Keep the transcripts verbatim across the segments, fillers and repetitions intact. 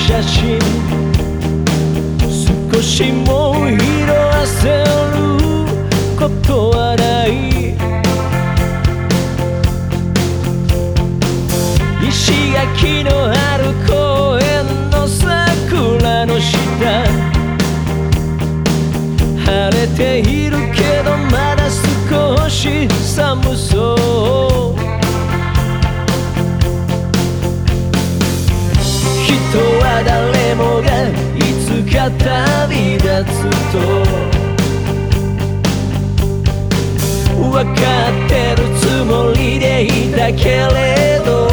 写真少しも色あせることはない。石垣のある公園の桜の下、晴れているけどまだ少し寒そう。人は誰もがいつか旅立つと分かってるつもりでいたけれど、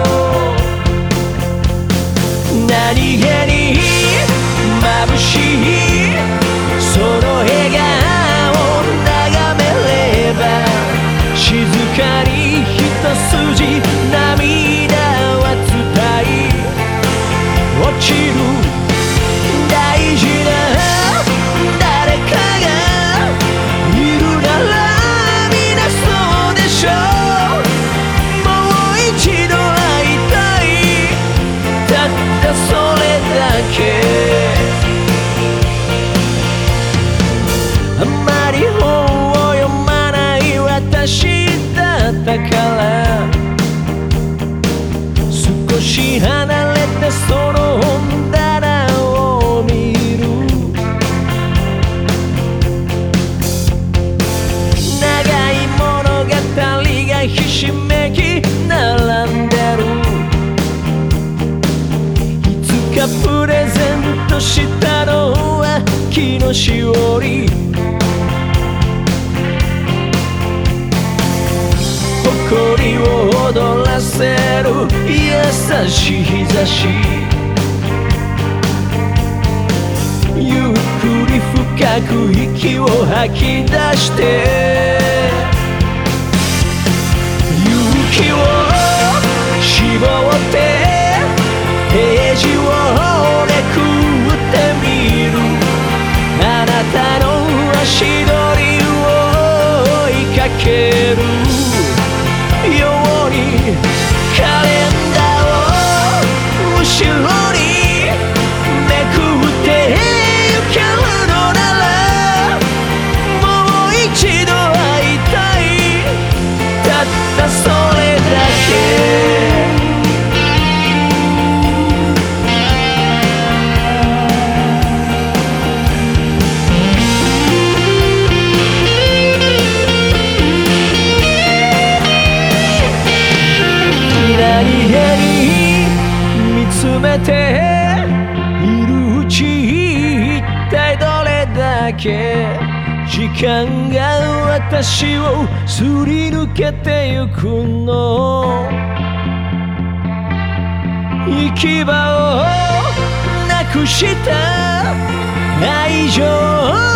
何気に眩しいその笑顔を眺めれば、静かに一筋涙は伝い落ちる。大事な誰かがいるなら皆そうでしょう。もう一度会いたい、たったそれだけ。あまり本を読まない私だったから、少し離れてその本棚を見る。長い物語がひしめき並んでる。いつかプレゼントしたのは木のしおり。誇りを踊らせる優しい日差し、ゆっくり深く息を吐き出して勇気を絞ってページをめくってみる。あなたの足取りを追いかけるようにカレンダーを後ろにめくってゆけるのなら、もう一度会いたい、たったそれだけ。何気に見つめているうち、一体どれだけ時間が私をすり抜けてゆくの。行き場をなくした愛情